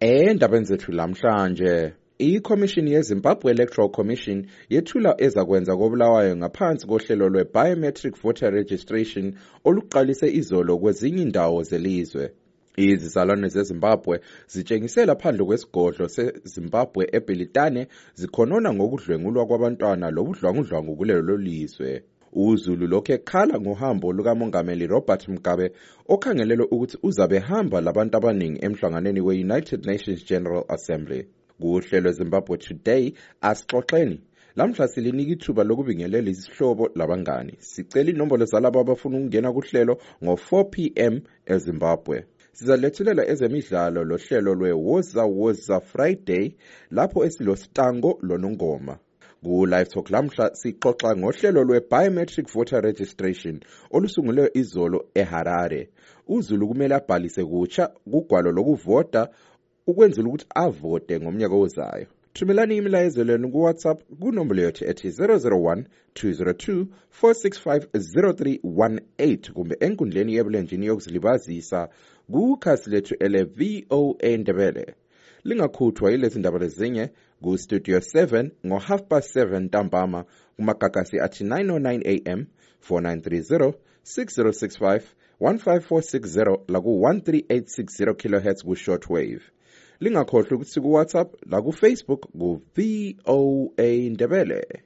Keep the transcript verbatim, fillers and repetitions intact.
Endabeni zethu lamhlanje, iKhomishini yeZimbabwe Electoral Commission yethula ezakwenza koBulawayo ngaphansi kohlelo lwe-Biometric Voter Registration oluqalise izolo kwezinye indawo zelizwe. Izizalwane zeZimbabwe zitshengisela phandle kwesigodlo seZimbabwe eBelitane zikhonona ngokudlwengulwa kwabantwana lobudlwangudlwangu kulelo lizwe. uZulu lokho ekhala ngohambo lukaMongameli Robert Mugabe okhangelelwe ukuthi uzabe hamba labantu abaningi emhlanganweni we-United Nations General Assembly. Kuhlelo Zimbabwe Today asixoxeni. Lamhla silinika ithuba lokubingelela isihlobo labangani. Sicela inombolo zalabo abafuna ukungena kuhlelo ngo four p m eZimbabwe. Sizalethulela ezemidlalo lohlelo lwe-Woza Woza Friday lapho esilositango lonongoma. Ku-Live Talk lamhla sixoxa ngohlelo lwe-Biometric Voter Registration olusungulwe izolo eHarare. uZulu kumele abhalise kutsha kugwalo lokuvota ukwenzela ukuthi avote ngomnyaka ozayo. Thumelani imilayezo lenu ku-WhatsApp kunombolo yethu ethi zero zero one two zero two four six five zero three one eight kumbe enkundleni yebulenjini yokuzilibazisa kukhasi lethu ele V O A Ndebele. Lingakhuthwa yilezi ndaba lezinye ku-Studio seven ngo half past seven ntambama kumagagasi athi nine oh nine a m four nine three zero six zero six five one five four six zero la ku one three eight six zero kilohertz ku-shortwave. Lingakhohlwa ukuthi ku-WhatsApp la ku-Facebook ku-V O A Ndebele.